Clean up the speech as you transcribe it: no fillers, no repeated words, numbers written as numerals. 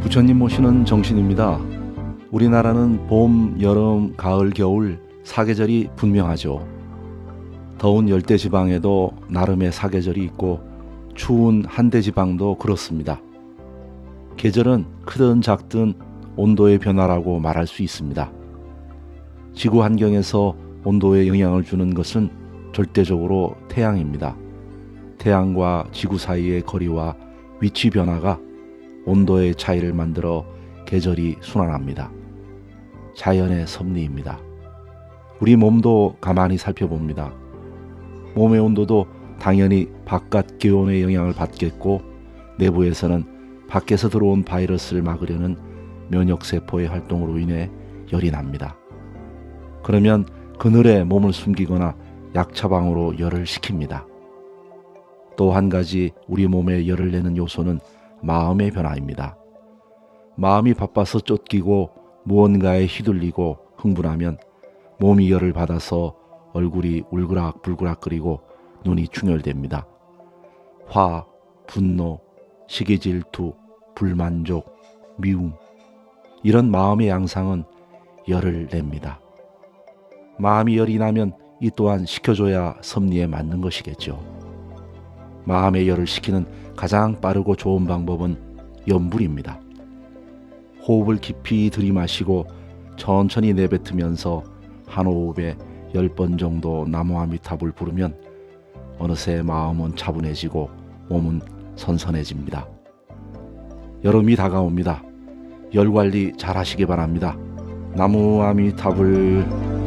부처님 모시는 정신입니다. 우리나라는 봄, 여름, 가을, 겨울 사계절이 분명하죠. 더운 열대지방에도 나름의 사계절이 있고 추운 한대지방도 그렇습니다. 계절은 크든 작든 온도의 변화라고 말할 수 있습니다. 지구 환경에서 온도에 영향을 주는 것은 절대적으로 태양입니다. 태양과 지구 사이의 거리와 위치 변화가 온도의 차이를 만들어 계절이 순환합니다. 자연의 섭리입니다. 우리 몸도 가만히 살펴봅니다. 몸의 온도도 당연히 바깥 기온의 영향을 받겠고, 내부에서는 밖에서 들어온 바이러스를 막으려는 면역세포의 활동으로 인해 열이 납니다. 그러면 그늘에 몸을 숨기거나 약차방으로 열을 식힙니다. 또 한 가지 우리 몸에 열을 내는 요소는 마음의 변화입니다. 마음이 바빠서 쫓기고 무언가에 휘둘리고 흥분하면 몸이 열을 받아서 얼굴이 울그락불그락거리고 눈이 충혈됩니다. 화, 분노, 시기질투, 불만족, 미움, 이런 마음의 양상은 열을 냅니다. 마음이 열이 나면 이 또한 식혀줘야 섭리에 맞는 것이겠죠. 마음의 열을 식히는 가장 빠르고 좋은 방법은 염불입니다. 호흡을 깊이 들이마시고 천천히 내뱉으면서 한 호흡에 10번 정도 나무아미타불 부르면 어느새 마음은 차분해지고 몸은 선선해집니다. 여름이 다가옵니다. 열 관리 잘 하시기 바랍니다. 나무아미타불.